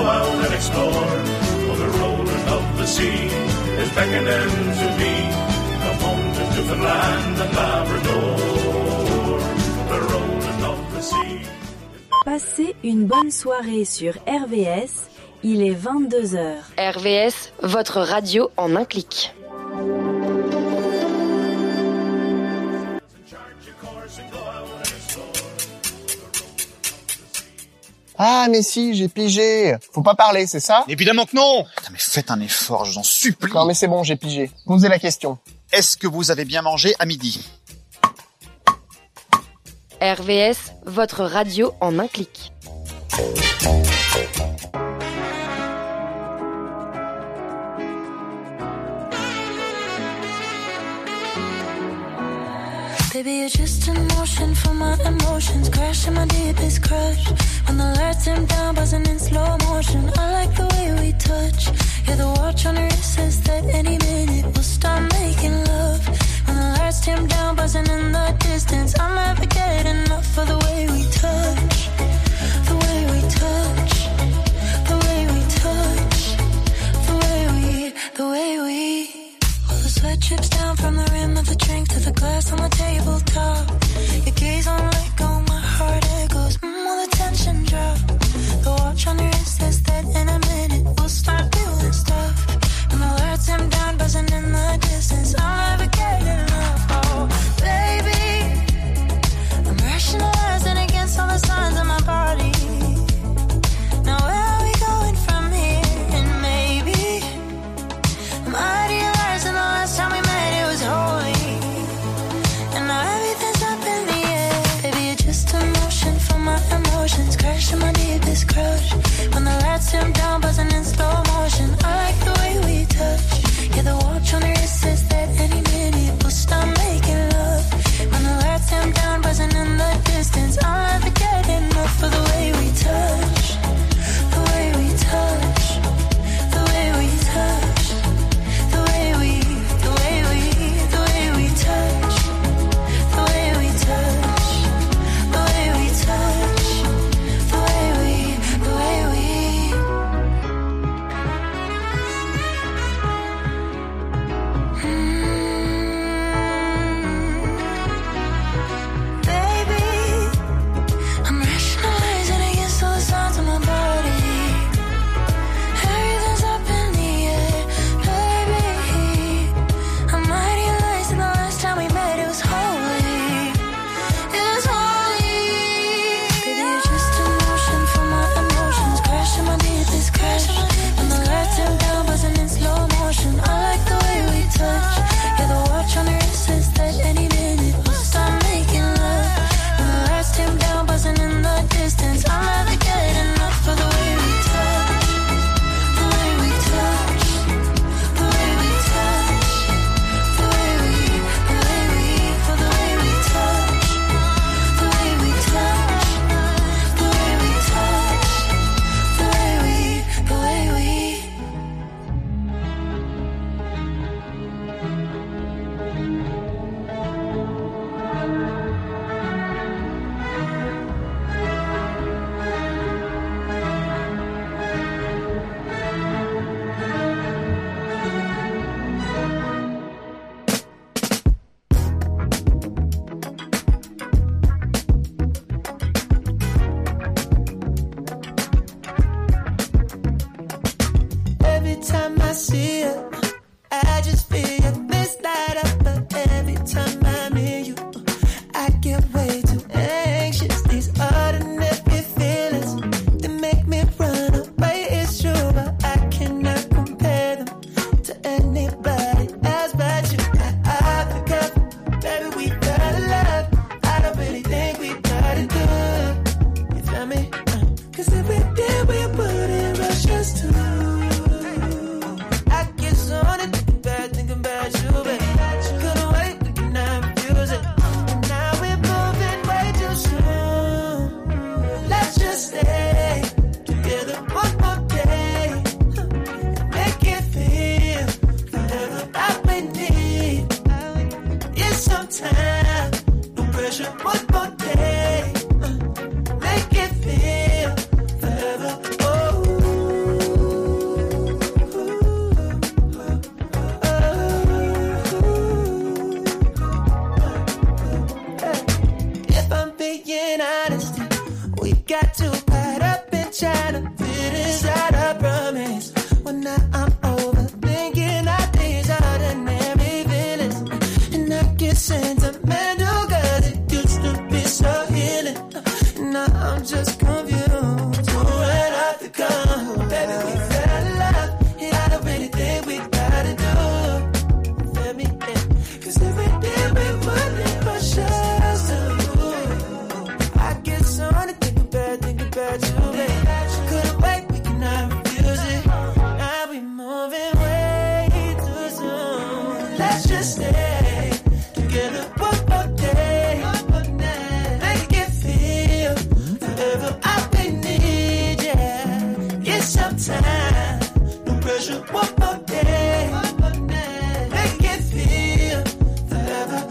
out and explore. For the rolling of the sea is beckoning to me. Come home to Newfoundland and Labrador. The rolling of the sea. Passez une bonne soirée sur RVS, il est 22h. RVS, votre radio en un clic. Ah, mais si, j'ai pigé. Faut pas parler, c'est ça? Évidemment que non. Putain, mais faites un effort, je vous en supplie. Non, mais c'est bon, j'ai pigé. Posez la question. Est-ce que vous avez bien mangé à midi? RVS, votre radio en un clic. Baby, you're just in motion for my emotions, crashing my deepest crush. When the lights dim down, buzzing in slow motion. I like the way we touch. Yeah, the watch on your wrist says that any minute we'll start making love. When the lights dim down, buzzing in the distance, I'll never get enough of the way we touch. The way we touch. The way we touch. The way we. The sweat drips down from the rim of the drink to the glass on the tabletop. Your gaze on let go, my heart echoes. Will the tension drop? The watch on your wrist says that in a minute we'll start doing stuff. And the lights dim down, buzzing in the distance. I'll never get enough. Oh, baby, I'm rationalizing against all the signs of my body. Now where are we going from here? And maybe I'm idealizing the last time we met, it was holy. And now everything's up in the air. Baby, you're just emotion for my emotions, crashing my deepest crush. When the lights dim down, buzzing in slow motion. I like the way we touch. Yeah, the watch on your wrist says that any minute we'll start making love. When the lights dim down, buzzing in the distance, I'll never get enough of the way we touch. The way we touch. The way we touch. The way we touch. The way we touch. The way we touch. The way we. Baby, I'm rationalizing against all the signs of my body. Everything's up in the air, baby. I'm idealizing the last time we met, it was holy. It was holy. Baby, you're just emotion for my emotions, crashing my deepest crash. When the lights dim down, buzzing in slow motion. I like the way we touch. Yeah, the watch on your wrist says that any minute we'll start making love. When the lights dim down, buzzing in the distance, I'll never get enough of the way we touch. The way we touch. The way we touch. The way we touch. The way we touch. The way we touch. The way we. Every time I see you, I just feel your face light up. But every time I'm near you, I get way too anxious. These ordinary feelings, they make me run away. It's true, but I cannot compare them to anybody else but you. I think of, baby, we gotta love. I don't really think we gotta do. You feel me? 'Cause every day we put in rush us to. I get so time. No pressure, what a day. Make it feel forever.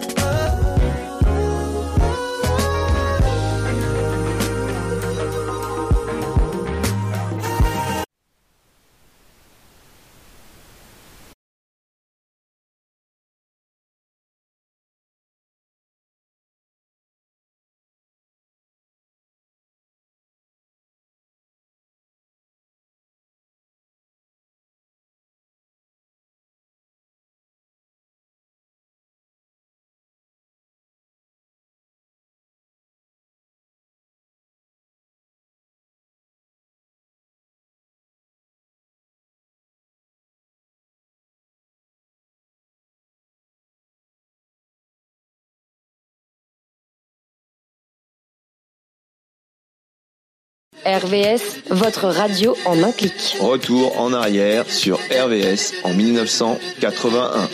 RVS, votre radio en un clic. Retour en arrière sur RVS en 1981.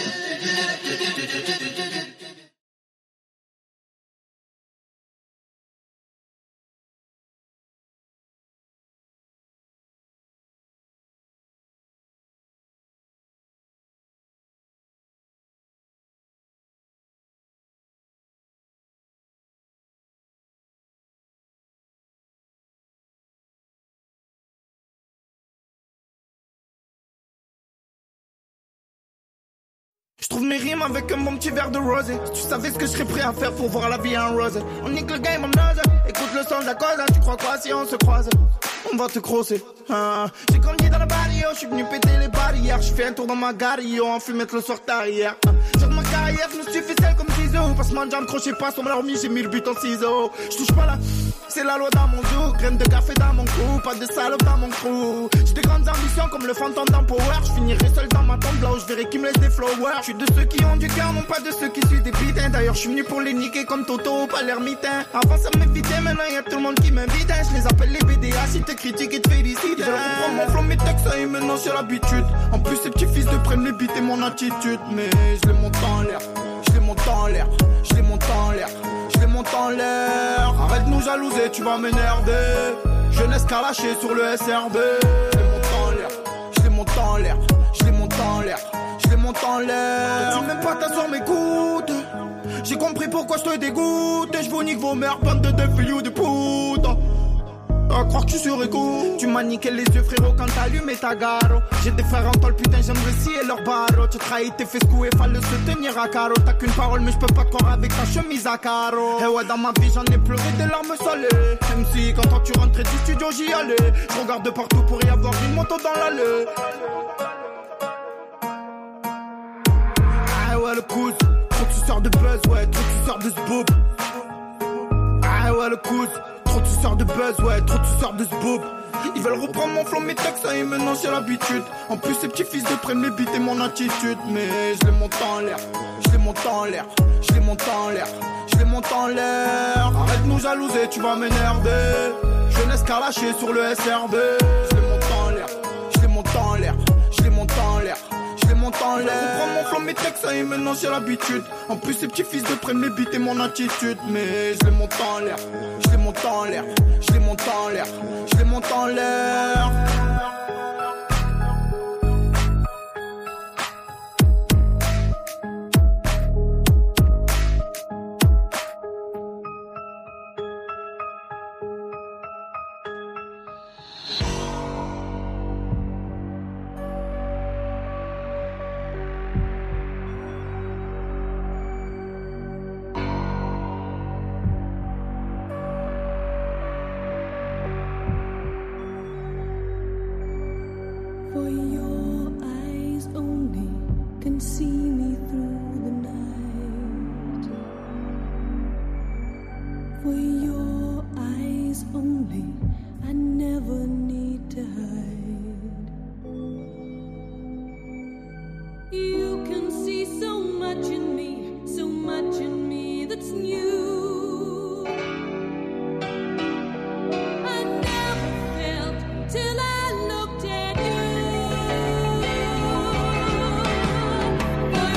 Je trouve mes rimes avec un bon petit verre de rosé. Si tu savais ce que je serais prêt à faire pour voir la vie en rose. On nique le game en nose. Écoute le son de la cause. Tu crois quoi si on se croise? On va te crosser. J'ai grandi dans la barrière, je suis venu péter les barrières. Je fais un tour dans ma gario, en fumette le soir derrière. Sur ma carrière, je me suis fait celle comme ciseaux. Passe mon jam, crochet pas sur ma remise, j'ai mis le but en ciseaux. Je touche pas là, c'est la loi dans mon dos. Graine de café dans mon cou, pas de salope dans mon crew. J'ai des grandes ambitions comme le fantôme dans Power. Je finirai seul dans ma tombe là où je verrai qui me laisse des flowers. Je suis de ceux qui ont du cœur, non pas de ceux qui suivent des bitins. D'ailleurs, je suis venu pour les niquer comme Toto, pas l'ermitain. Avant ça m'évitait, maintenant y'a tout le monde qui m'invite. Je les appelle les BDA, si te critiquent et te félicitent. Ils veulent reprendre mon flow, mes textes, ça et maintenant c'est l'habitude. En plus, ces petits fils de prennent les bites et mon attitude. Mais je les monte en l'air, je les monte en l'air, je les monte en l'air, je les monte en l'air. Arrête de nous jalouser, tu vas m'énerver. Jeunesse calachée sur le SRB. Je les monte en l'air, je les monte en l'air, je les monte en l'air, je les monte en l'air. Tu m'aimes pas t'asseoir, m'écoute. J'ai compris pourquoi je te dégoûte. Et je vous nique vos mères, bande de défilous de poudre. À croire que tu serais cool. Tu m'as niqué les yeux frérot quand t'as allumé ta garo. J'ai des frères en tôle, putain j'aimerais scier leur barreau. Tu trahis tes fesses couées, fallait se tenir à carreau. T'as qu'une parole mais je peux pas te croire avec ta chemise à carreau. Eh ouais dans ma vie j'en ai pleuré des larmes salées. Même si quand toi tu rentrais du studio j'y allais. Je regarde de partout pour y avoir une moto dans l'allée. Ah ouais le coude, trop tu sors de buzz, ouais, trop tu sors de ce boob. Ah ouais le coude, trop tu sors de buzz, ouais, trop tu sors de ce boob. Ils veulent reprendre mon flow, mes textes, ça et maintenant j'ai l'habitude. En plus ces petits fils de prennent mes bites et mon attitude. Mais je les monte en l'air, je les monte en l'air, je les monte en l'air, je les monte en l'air. Arrête de nous jalouser, tu vas m'énerver. Jeunesse calachée sur le SRB. Je les monte en l'air, je les monte en l'air, je les monte en l'air, je les monte en l'air. Reprends mon flow, mes textes, ça et maintenant j'ai l'habitude. En plus ces petits fils de prennent mes bites et mon attitude. Mais je les monte en l'air, je les monte en l'air, je les monte en l'air, je les monte en l'air. For your eyes only can see me through the night. For your eyes only, I never need to hide. You can see so much in me that's new. I never felt till I looked at you. For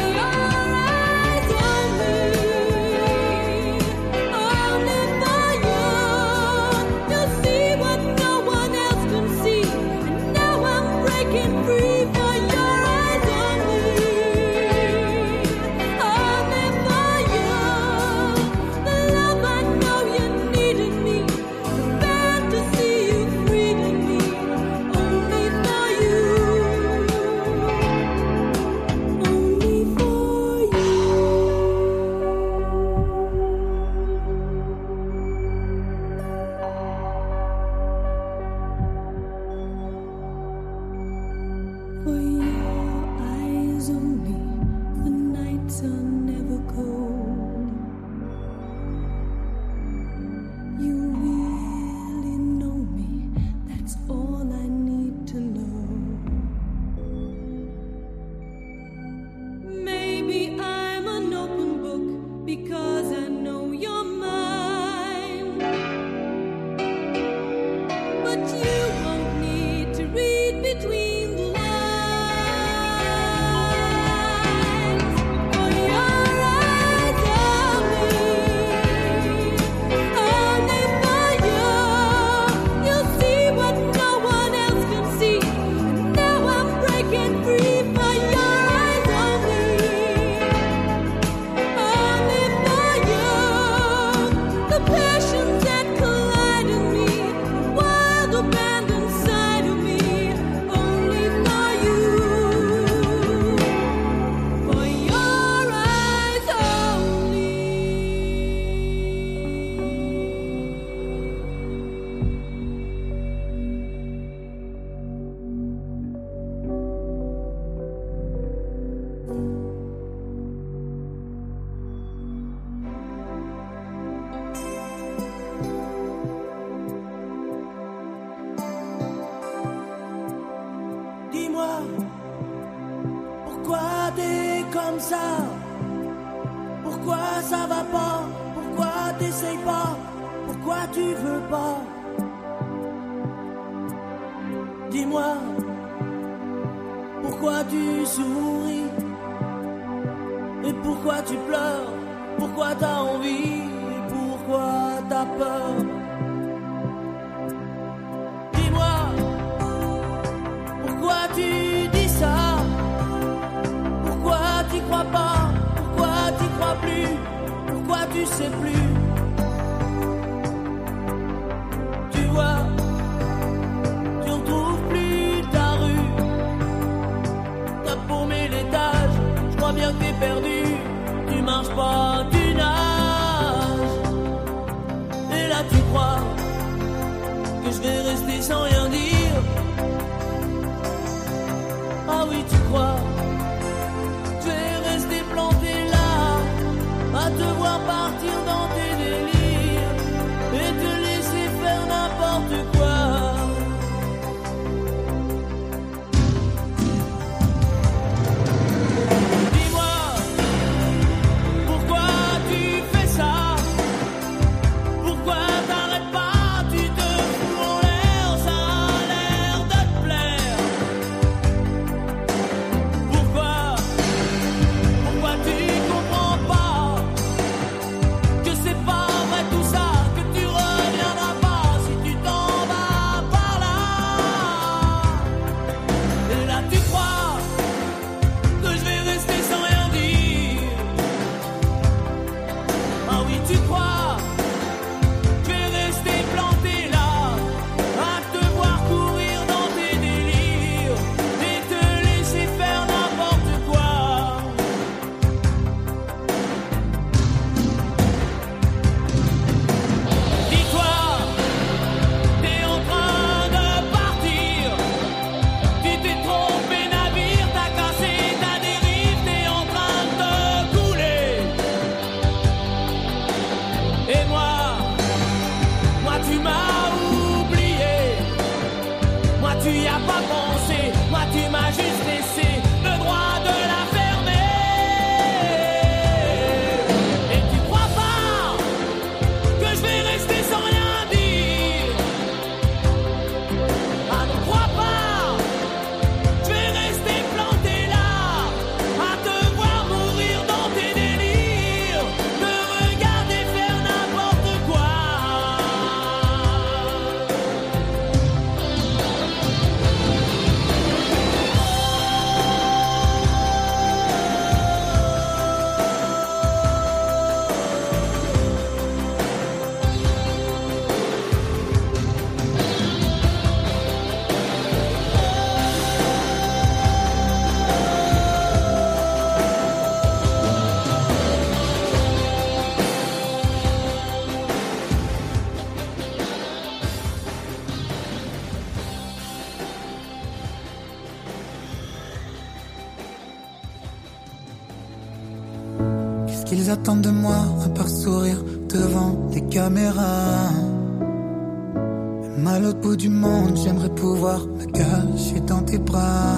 qu'ils attendent de moi à part sourire devant les caméras? Même à l'autre bout du monde, j'aimerais pouvoir me cacher dans tes bras.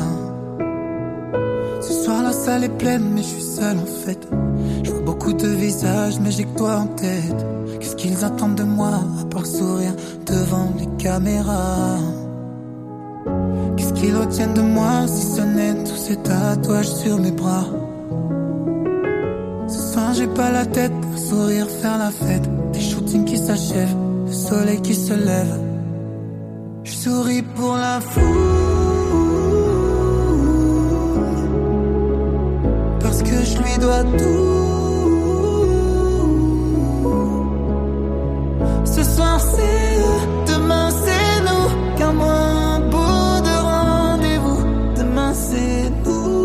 Ce soir la salle est pleine mais je suis seul en fait. Je vois beaucoup de visages mais j'ai que toi en tête. Qu'est-ce qu'ils attendent de moi à part sourire devant les caméras? Qu'est-ce qu'ils retiennent de moi si ce n'est tous ces tatouages sur mes bras? Ce soir j'ai pas la tête à sourire, faire la fête. Des shootings qui s'achèvent, le soleil qui se lève. Je souris pour la foule parce que je lui dois tout. Ce soir c'est eux, demain c'est nous. Car moi un bout de rendez-vous. Demain c'est nous.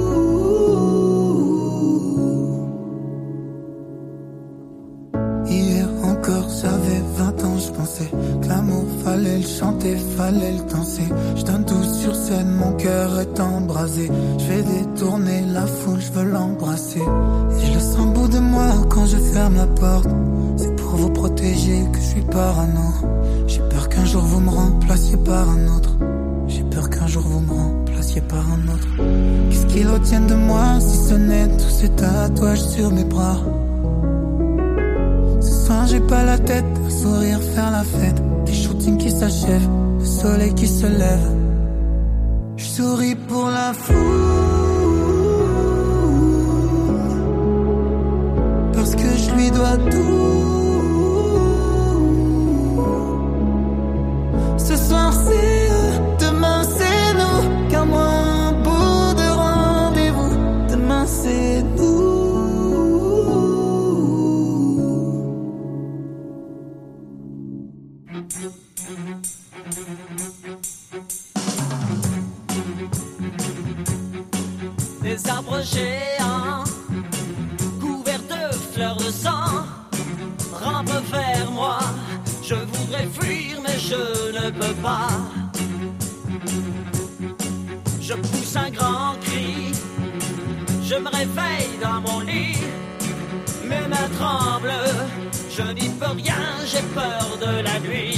Hier encore j'avais 20 ans, je pensais que l'amour fallait le chanter, fallait le danser. Je donne tout sur scène, mon cœur est embrasé. Je vais détourner la foule, je veux l'embrasser. Et je le sens au bout de moi quand je ferme la porte. C'est pour vous protéger que je suis parano. J'ai peur qu'un jour vous me remplaciez par un autre. J'ai peur qu'un jour vous me remplaciez par un autre. Qu'est-ce qu'ils retiennent de moi si ce n'est tous ces tatouages sur mes bras? Ce soir j'ai pas la tête à sourire, faire la fête. Des shootings qui s'achèvent, le soleil qui se lève. Je souris pour la foule parce que je lui dois tout. Ce soir c'est eux, demain c'est nous. Car moi un bout de rendez-vous. Demain c'est nous. Des arbres géants couverts de fleurs de sang rampent vers moi. Je voudrais fuir mais je ne peux pas. Je pousse un grand cri, je me réveille dans mon lit. Mes mains tremblent, je n'y peux rien, j'ai peur de la nuit.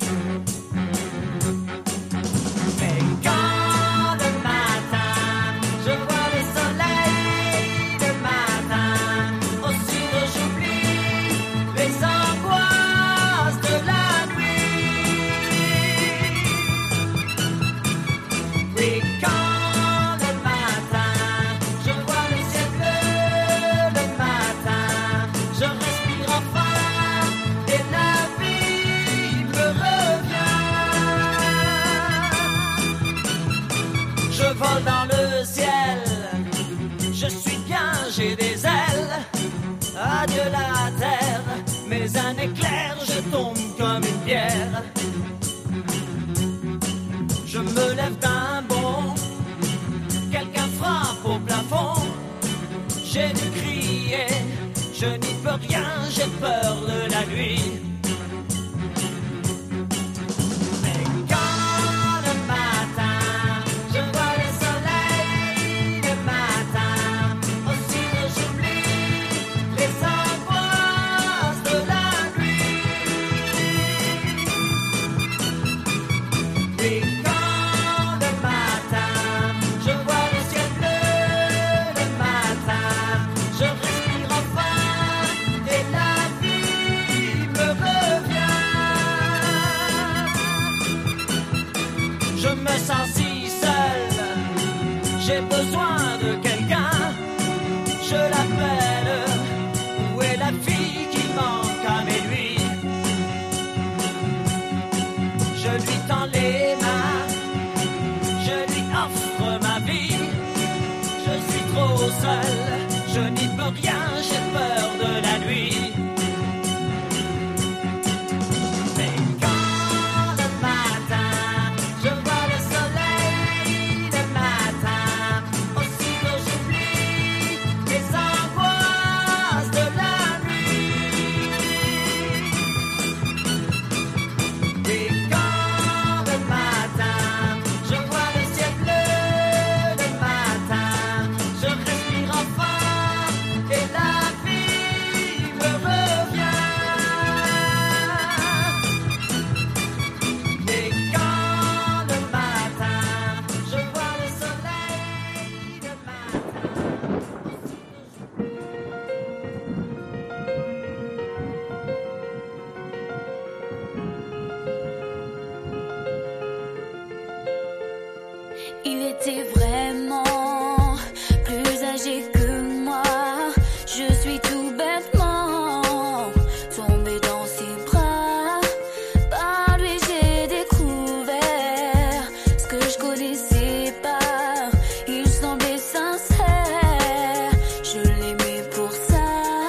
Mais quand le matin, je vois le soleil le matin, au sud j'oublie les angoisses de la nuit. Oui, quand le matin, je vois le ciel bleu le matin, je respire enfin et la vie me revient. Je vole dans le ciel, je suis bien, j'ai des ailes. Adieu la terre, mais un éclair, je tombe comme une pierre. Je me lève d'un bond, quelqu'un frappe au plafond. J'ai dû crier, je n'y peux rien, j'ai peur de la nuit. Mais quand le matin, je vois le soleil le matin, au sud j'oublie les angoisses de la nuit. Oui, quand le matin, je vois le ciel bleu le matin, je respire enfin et la vie me revient. Je me sens si seul, j'ai besoin de quelqu'un. Je l'appelle, où est la fille qui manque à mes nuits? Je lui tends les mains, je lui offre ma vie. Je suis trop seul, je n'y peux rien, j'ai peur de la nuit. Mais quand le matin, je vois le soleil le matin, au sud j'oublie les angoisses de la nuit. Et quand le matin, je vois le ciel bleu le matin, je respire enfin Il était vraiment plus âgé que moi. Je suis tout bêtement tombée dans ses bras. Par lui j'ai découvert ce que je connaissais pas. Il semblait sincère, je l'aimais pour ça.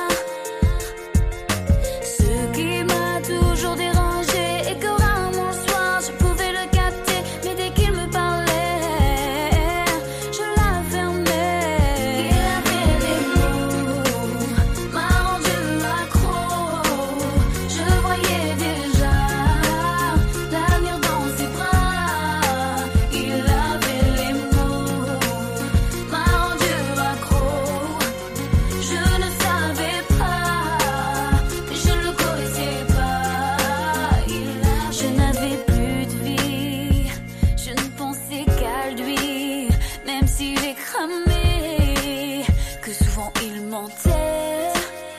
Ce qui m'a toujours dérangé et que rarement le soir je pouvais le capter. Mais dès qu'il me parlait, je la fermais. Il avait des mots, m'a rendu accro. Je voyais déjà l'avenir dans ses bras. Il avait les mots, m'a rendu accro. Je ne savais pas, je ne le connaissais pas. Je n'avais plus de vie, je ne pensais qu'à lui. Même s'il est cramé, que souvent il mentait.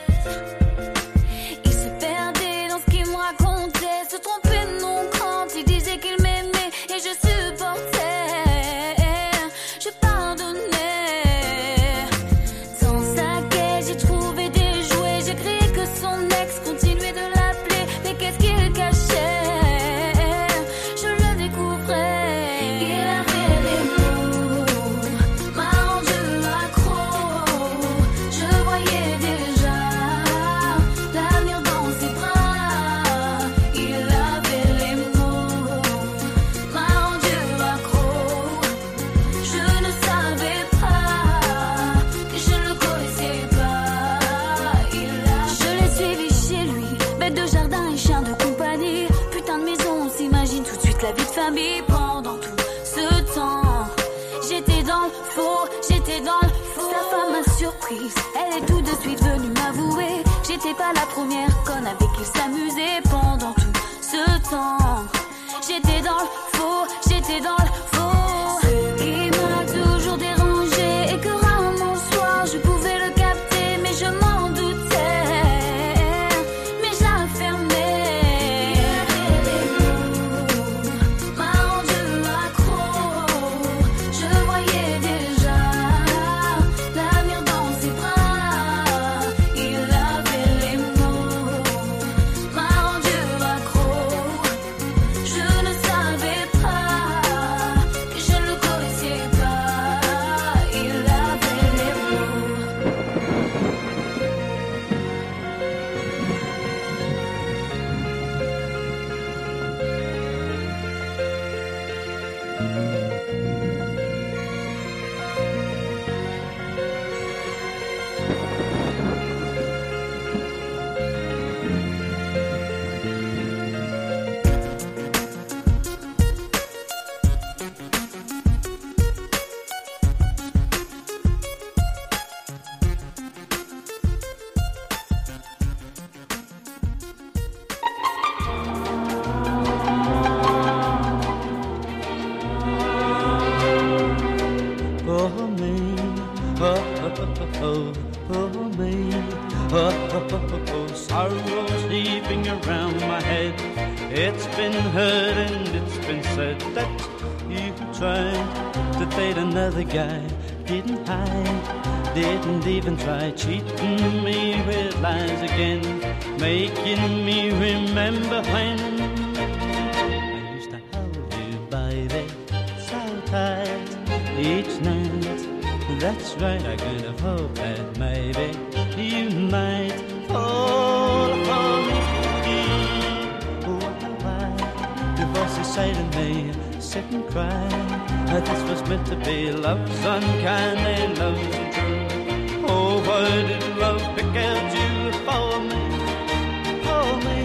Il se perdait dans ce qu'il me racontait, se trompait de nom quand il disait qu'il m'aimait. Et je supportais, je pardonnais. Dans sa caisse j'ai trouvé des jouets. J'ai crié que son ex continuait de l'appeler. Mais qu'est-ce qu'il cachait? Je le découvrais. Il avait les mots, m'a rendu accro. Je voyais déjà l'avenir dans ses bras. Il avait les mots, m'a rendu accro. Je ne savais pas, je ne le connaissais pas. Je l'ai suivi chez lui, bête de jardin et chien de compagnie. Putain de maison, on s'imagine tout de suite la vie de famille. Pendant tout ce temps, j'étais dans le faux, j'étais dans le faux. Sa femme m'a surprise, elle est tout de suite venue m'avouer. J'étais pas la première conne avec qui s'amusait. Pendant tout ce temps, j'étais dans le faux, j'étais dans le faux. Ce qui m'a toujours dérangé et que rarement le soir je pouvais le capter. Mais je m'en doutais, mais je la fermais. M'a rendu accro. Je voyais déjà l'avenir dans ses bras. Il avait les mots, m'a rendu accro. Je ne savais pas, je ne le connaissais pas. Il avait les mots. For me, for me, sorrow sleeping around my head. It's been heard and it's been said that you tried to date another guy. Didn't hide, didn't even try, cheating me with lies again, making me remember when I used to hold you, baby, so tight each night. That's right, I could have hoped that maybe you might fall for me. Why do voices say to me, sit and cry? This was meant to be love's unkind and love's untrue. Oh, why did love pick out you for me? For me,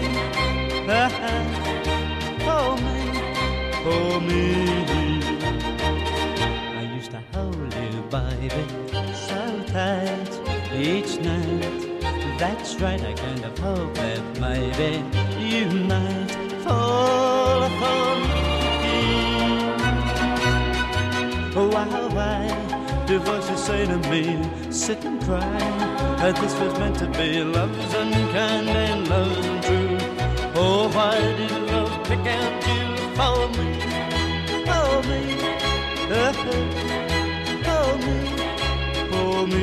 for me, for me. I used to hold you, baby, so tight each night. That's right, I kind of hope that maybe you might fall for me. Why do voices say to me, sit and cry? This was meant to be love's unkind and love's untrue. Oh, why did love pick out you for me? For me, Hold me.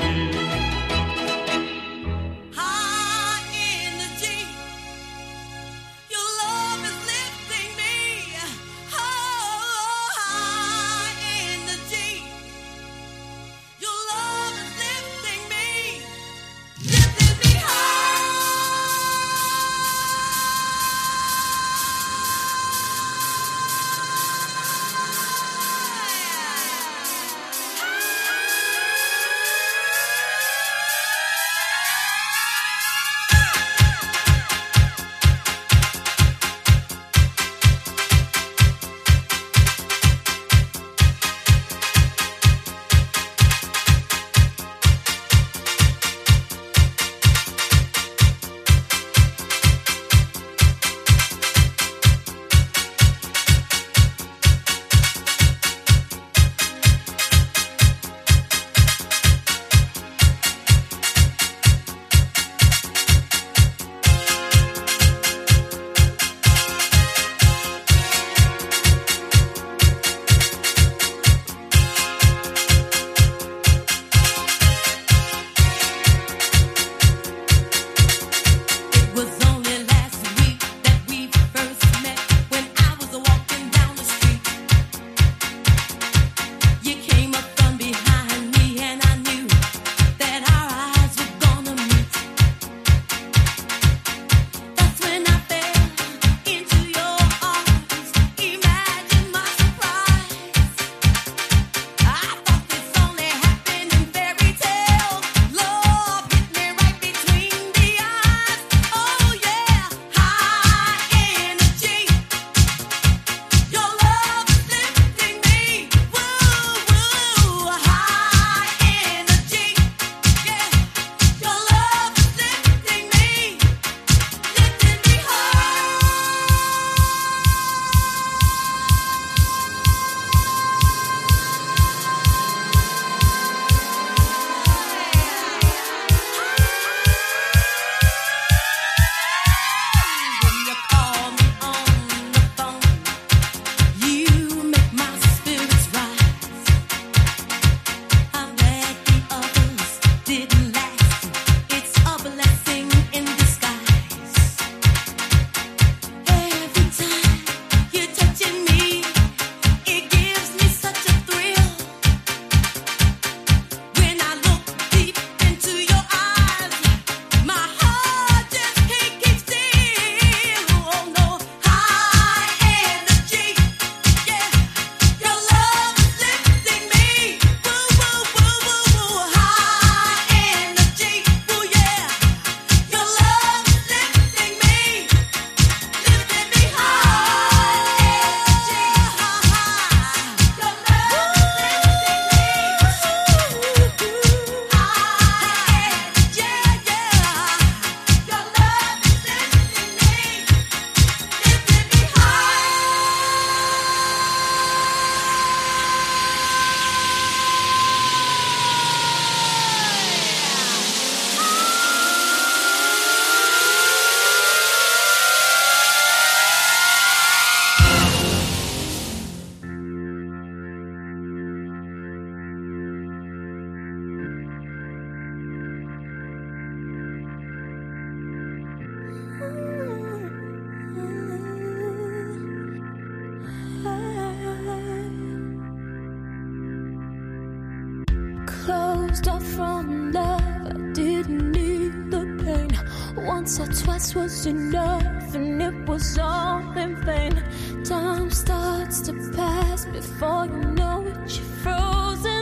closed off from love. I didn't need the pain. Once or twice was enough, and it was all in vain. Time starts to pass before you know it, you're frozen.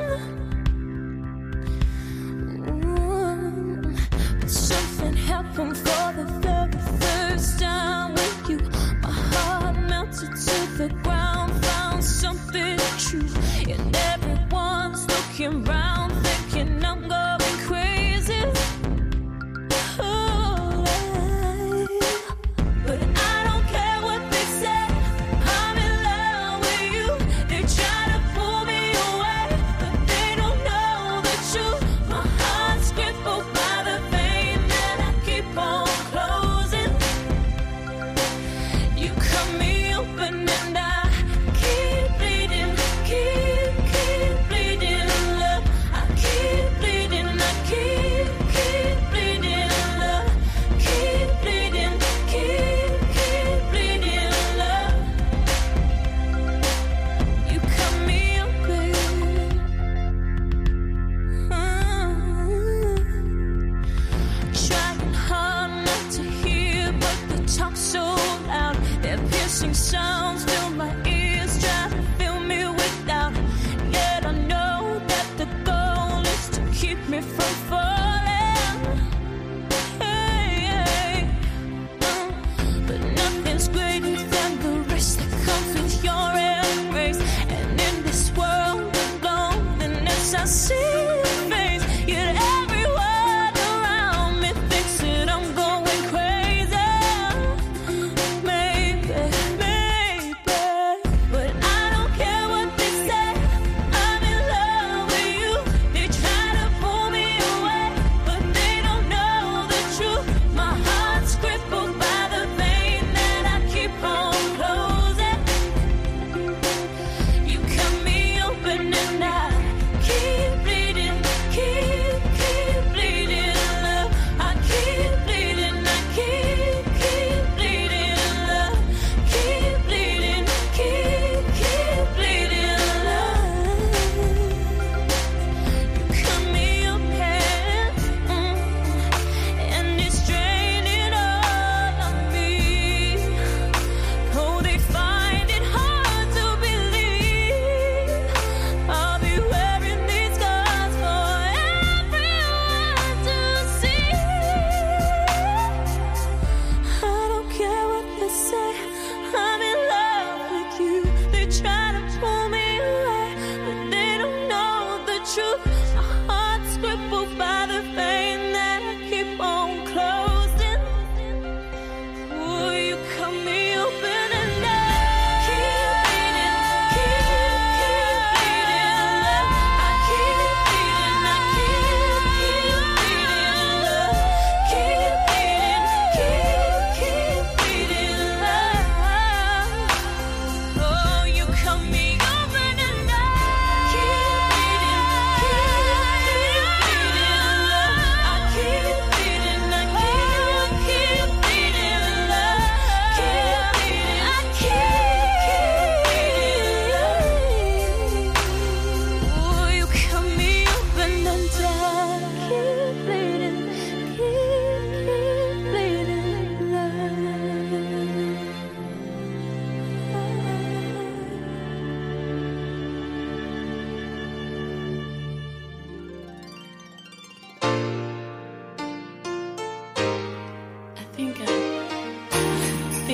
But something happened for the very first time with you. My heart melted to the ground, found something true, and everyone's looking round, thinking I'm going crazy. But I don't care what they say, I'm in love with you. They try to pull me away, but they don't know the truth. My heart's crippled by the pain that I keep on closing. You cut me open and I keep bleeding, keep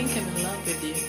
think I'm in love with you.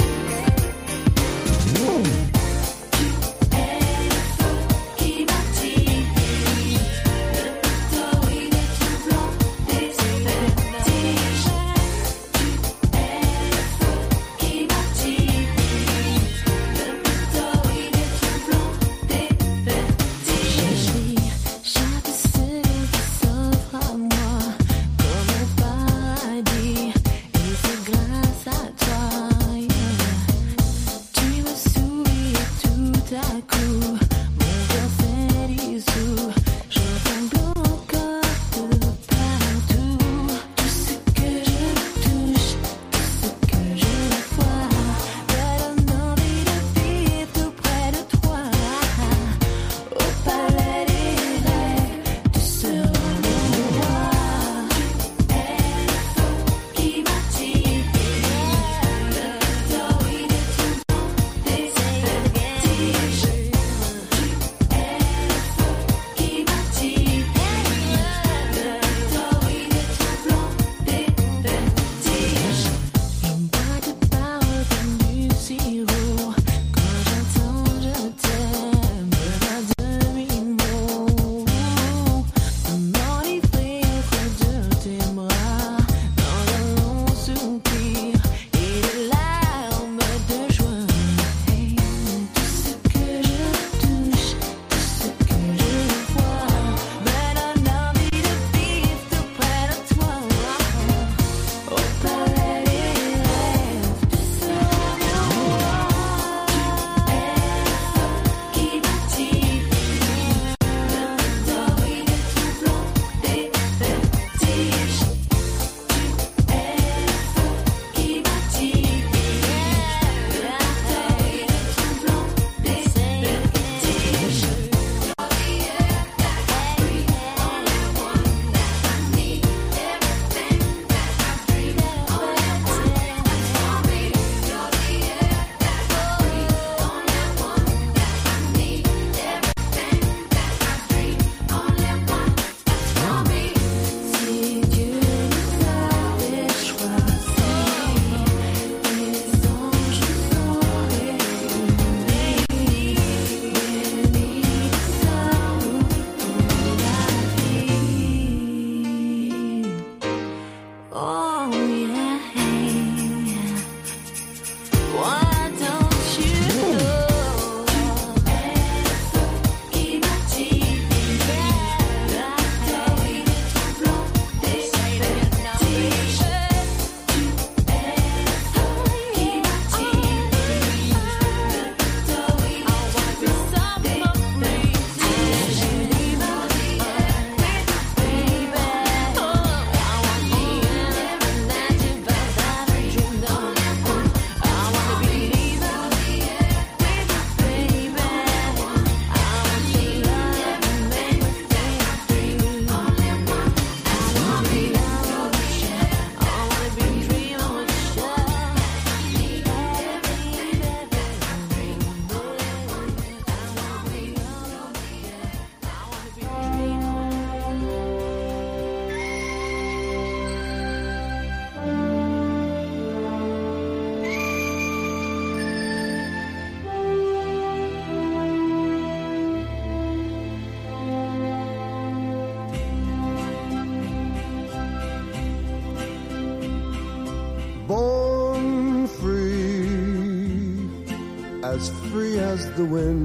as free as the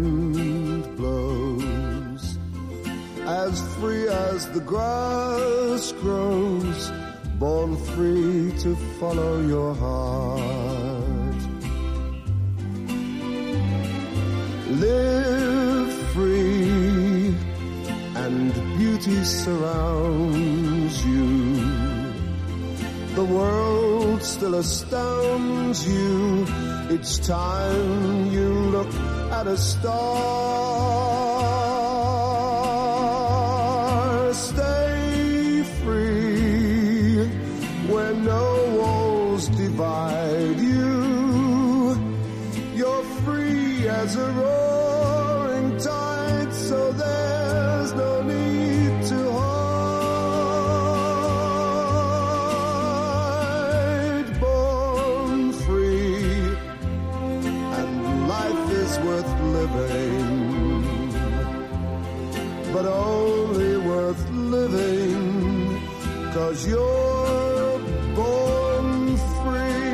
wind blows, as free as the grass grows, born free to follow your heart. Live free and beauty surrounds you. The world still astounds you each time you look at a star. Stay free where no walls divide you. You're free as a roaring tide, so there's no need to hide. Born but only worth living, 'cause you're born free.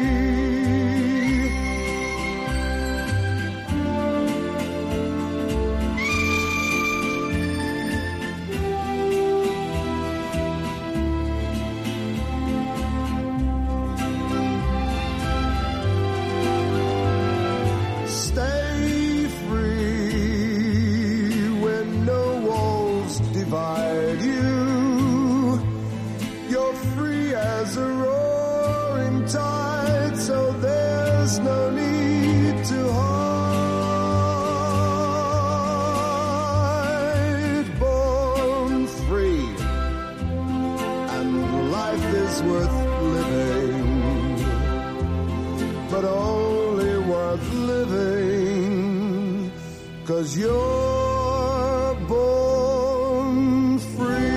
Stay free when no walls divide you. You're free as a roaring tide, so there's no need to hide. Born free, and life is worth living, but only worth living, 'cause you're born free.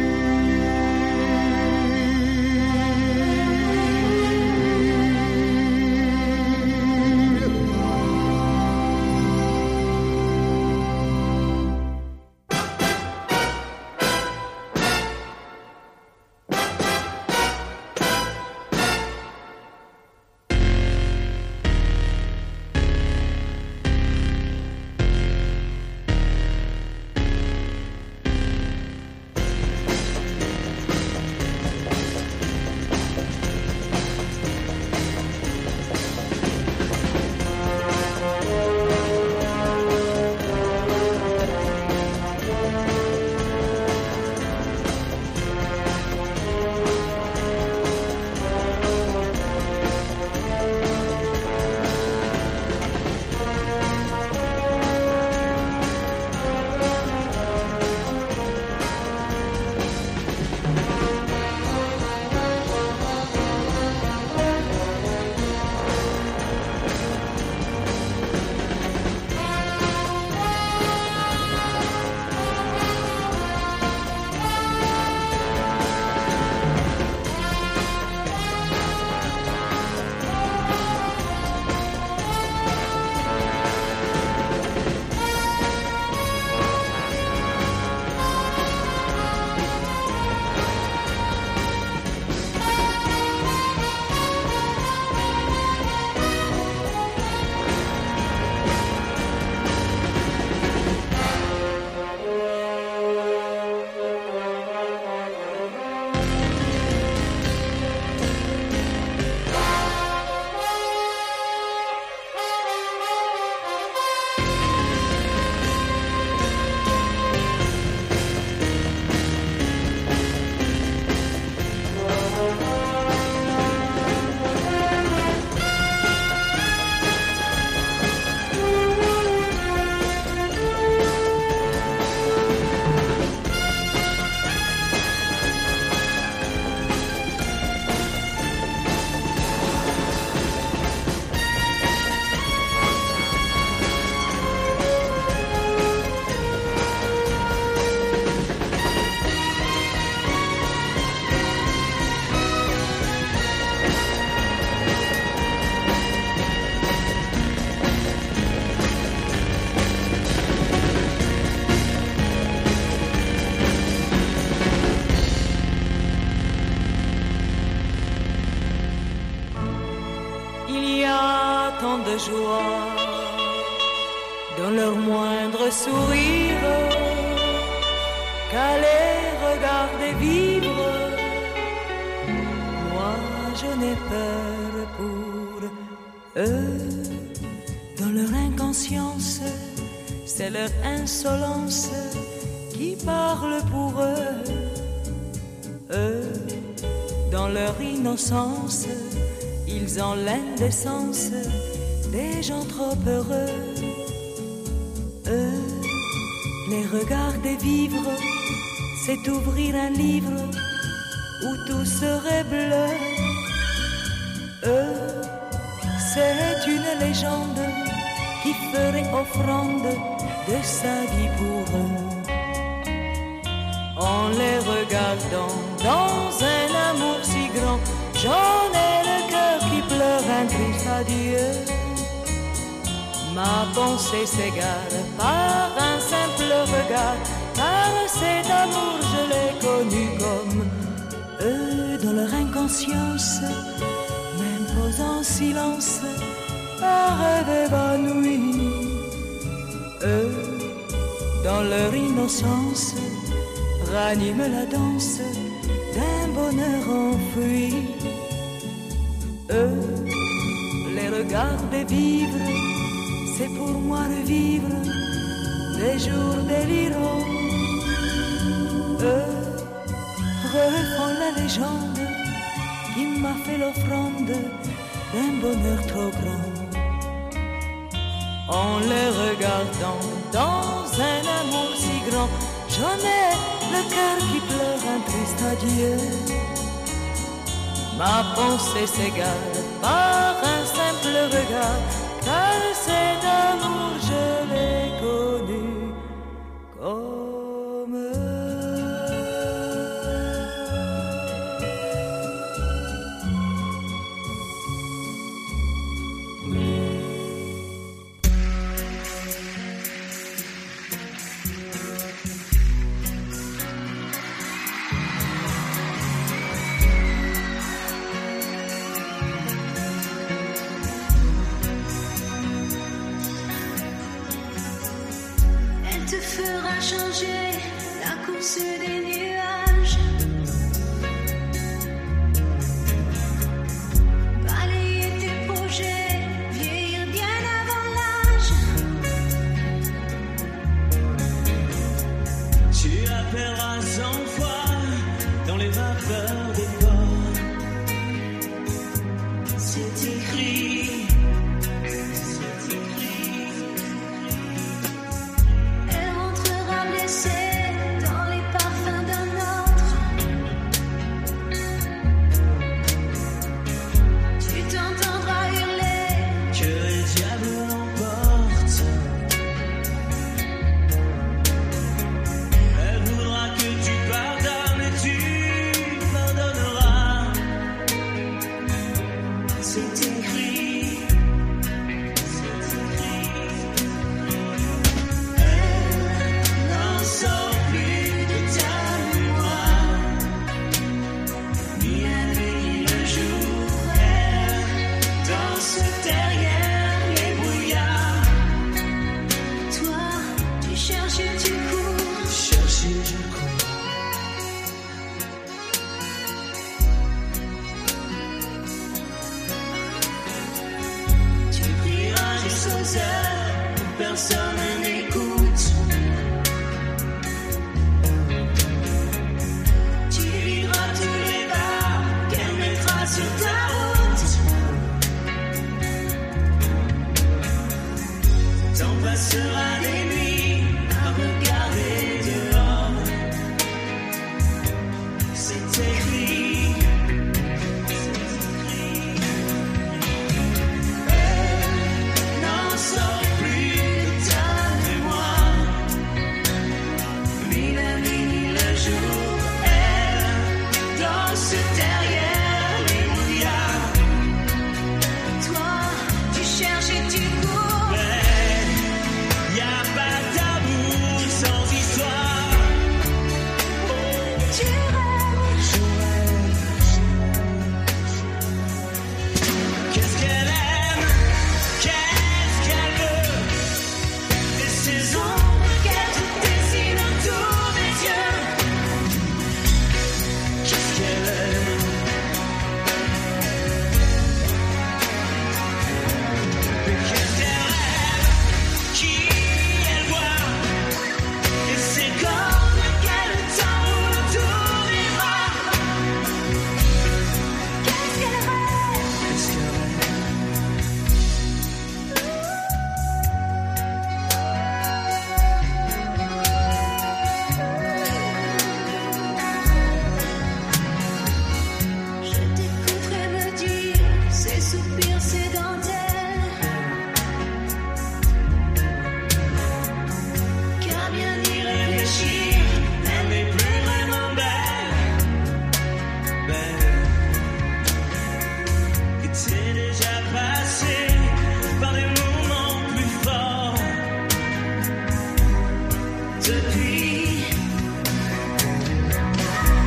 De joie dans leur moindre sourire, qu'à les regarder vivre, moi je n'ai peur pour eux. Dans leur inconscience, c'est leur insolence qui parle pour eux. Eux, dans leur innocence, ils ont l'indécence des gens trop heureux. Eux, les regarder vivre, c'est ouvrir un livre où tout serait bleu. Eux, c'est une légende qui ferait offrande de sa vie pour eux. En les regardant dans un amour si grand, j'en ai le cœur qui pleure un triste adieu. Ma pensée s'égare par un simple regard, silence, un rêve évanoui. Eux, dans leur innocence, raniment la danse d'un bonheur enfoui. Eux, les regarder vivre, c'est pour moi revivre des jours délirants. Eux refont la légende qui m'a fait l'offrande d'un bonheur trop grand. En les regardant dans un amour si grand, j'en ai le cœur qui pleure un triste adieu. Ma pensée s'égare par un simple regard, car cet amour je l'ai connu comme changer la course des nuages, balayer tes projets, vieillir bien avant l'âge. Tu appelleras 100 fois dans les vapeurs des ports. C'est écrit. Personne n'écoute. Tu vivras tous les bars qu'elle mettra sur ta route. T'en passeras des nuits à regarder dehors. C'est écrit.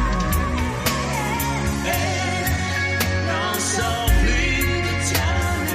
Elle n'en sort plus de ta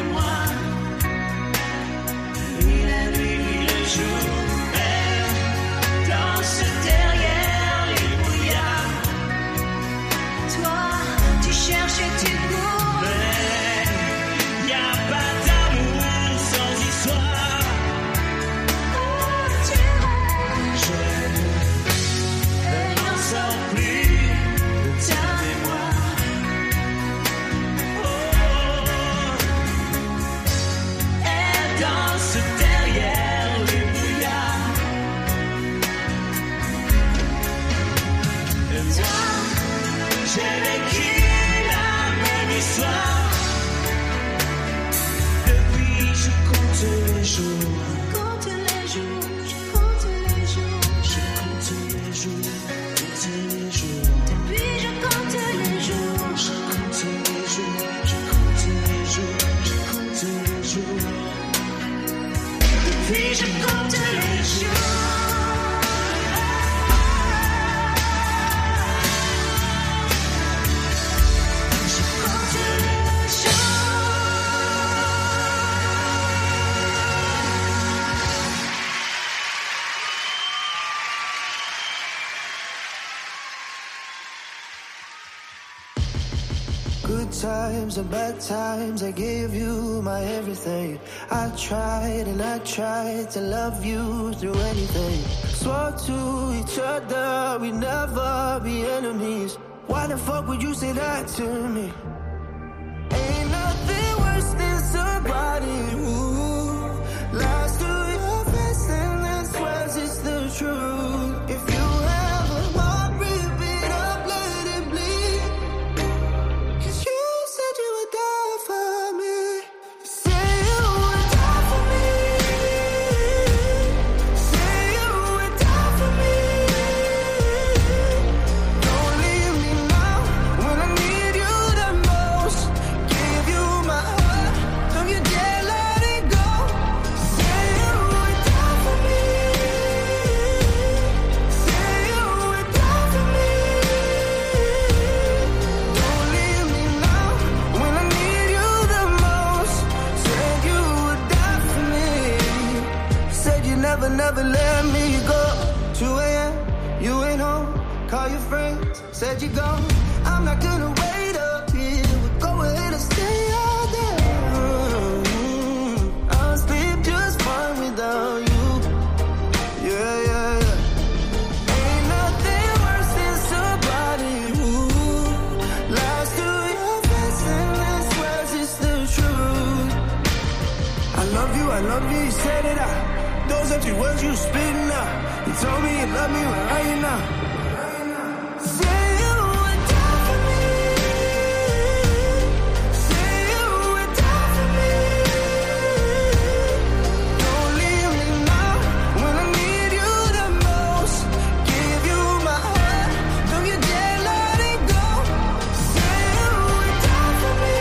Good times and bad times, I gave you my everything. I tried and I tried to love you through anything. Swore to each other we'd never be enemies. Why the fuck would you say that to me? Ain't nothing worse than somebody who lies to your face and then swears it's the truth. If you have a heart, rip it up, let it bleed. 'Cause you said you would die for me. Say you would die for me. Say you would die for me. Don't leave me now when I need you the most. Give you my heart, don't you dare let it go. Say you would die for me. Say you would die for me. Don't leave me now when I need you the most. Said you would die for me. Said you never let me go. 2 a.m., you ain't home. Call your friends, said you gone. I'm not gonna wait up here. Go ahead and stay all day. I'll sleep just fine without you. Yeah, yeah, yeah. Ain't nothing worse than somebody who lies to your face and then swears it's the truth. I love you, you said it out. Those empty words you spitting out. You told me you love me, where are you now? Say you would die for me. Say you would die for me. Don't leave me now when I need you the most. Give you my heart, don't you dare let it go. Say you would die for me.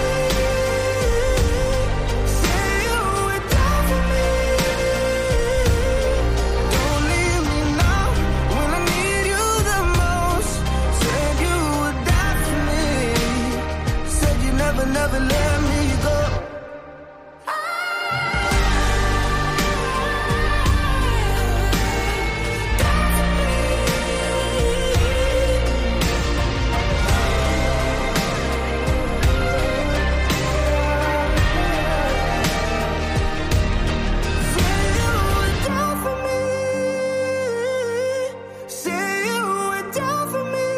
Say you would die for me. Don't leave me now when I need you the most. Said you would die for me. Said you never let me go. Say you would die for me.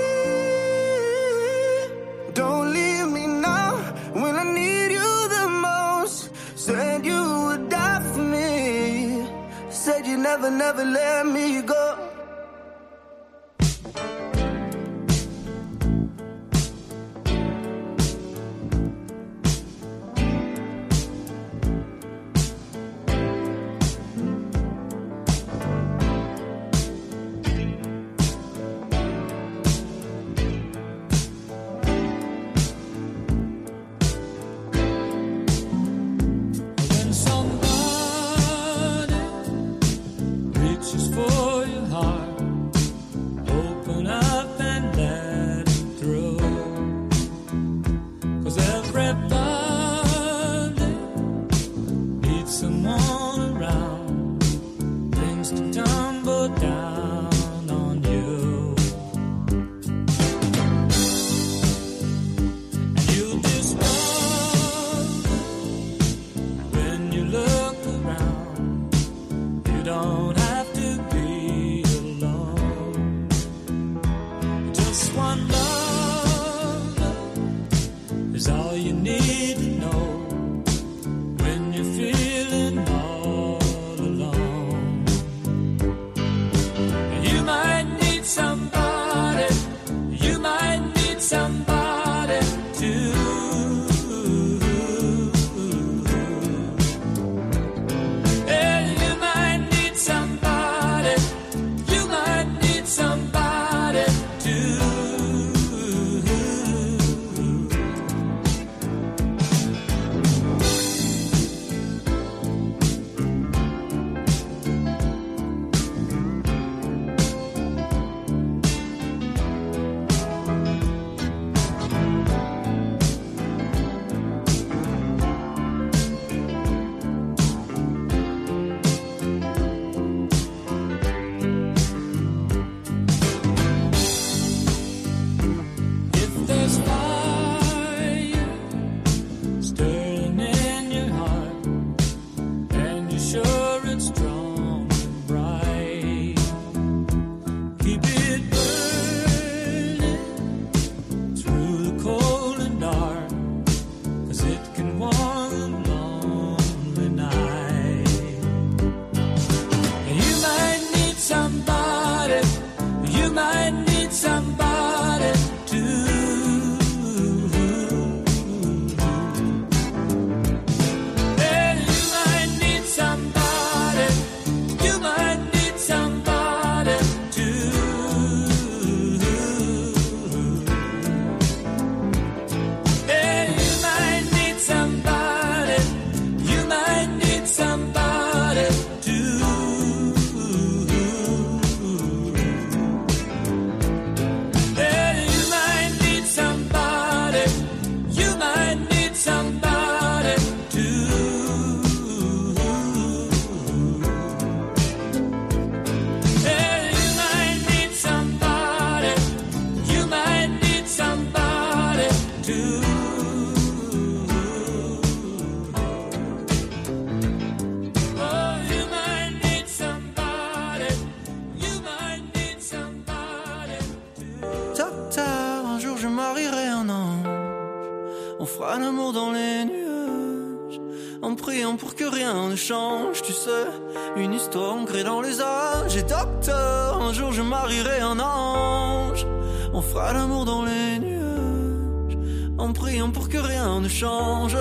Don't leave me now when I need you the most. Said you would die for me. Said you never let me go. When somebody reaches for your heart, open up and let it through. 'Cause everybody needs someone around, things to tumble down on you. And you discover when you look around, you don't have to be alone. Just one love is all you need to know when you're feeling all alone. priant pour que rien ne change, tu sais. Une histoire ancrée dans les âges. Et docteur, un jour je marierai un ange. On fera l'amour dans les nuages, en priant pour que rien ne change.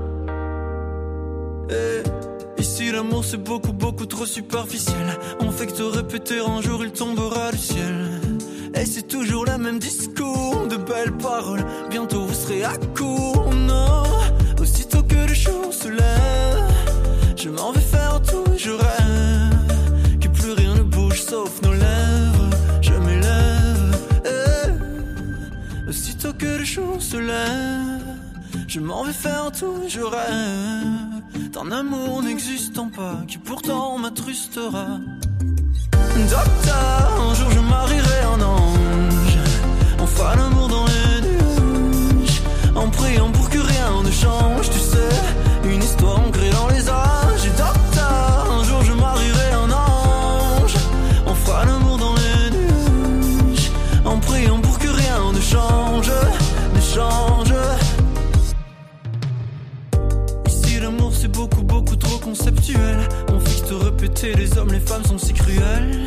Et ici l'amour c'est beaucoup beaucoup trop superficiel. On fait que te répéter, un jour il tombera du ciel. Et c'est toujours le même discours, de belles paroles. Bientôt vous serez à court, non. Aussitôt que le jour se lève, je m'en vais faire tout et je rêve que plus rien ne bouge sauf nos lèvres. Je m'élève, aussitôt que le jour se lève, je m'en vais faire tout et je rêve d'un amour n'existant pas qui pourtant m'attrustera. Docteur, un jour je marierai un ange. On fera l'amour dans les nuages, en priant pour que rien ne change, tu sais. Une histoire ancrée dans les âges. Et docteur, un jour je marierai un ange. On fera l'amour dans les nuages, en priant pour que rien ne change, ne change. Ici l'amour c'est beaucoup beaucoup trop conceptuel. On fixe te répéter, les hommes les femmes sont si cruels.